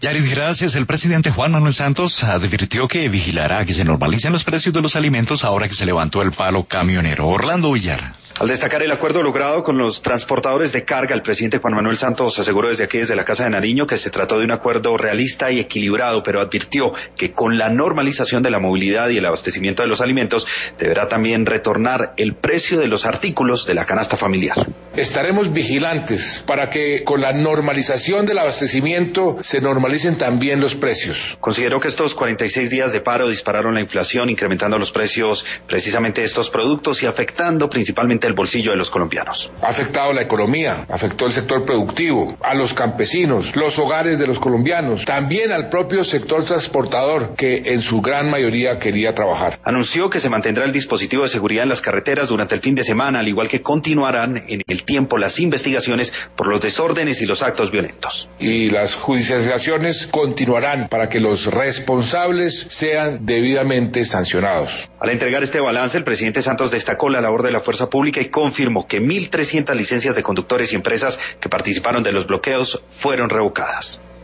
Yaris, gracias. El presidente Juan Manuel Santos advirtió que vigilará que se normalicen los precios de los alimentos ahora que se levantó el paro camionero. Orlando Villar. Al destacar el acuerdo logrado con los transportadores de carga, el presidente Juan Manuel Santos aseguró desde la Casa de Nariño, que se trató de un acuerdo realista y equilibrado, pero advirtió que con la normalización de la movilidad y el abastecimiento de los alimentos, deberá también retornar el precio de los artículos de la canasta familiar. Estaremos vigilantes para que con la normalización del abastecimiento se normalicen también los precios. Consideró que estos 46 días de paro dispararon la inflación, incrementando los precios precisamente de estos productos y afectando principalmente el bolsillo de los colombianos. Ha afectado la economía, afectó el sector productivo, a los campesinos, los hogares de los colombianos, también al propio sector transportador, que en su gran mayoría quería trabajar. Anunció que se mantendrá el dispositivo de seguridad en las carreteras durante el fin de semana, al igual que continuarán en el tiempo las investigaciones por los desórdenes y los actos violentos. Y las judicializaciones continuarán para que los responsables sean debidamente sancionados. Al entregar este balance, el presidente Santos destacó la labor de la fuerza pública y confirmó que 1.300 licencias de conductores y empresas que participaron de los bloqueos fueron revocadas.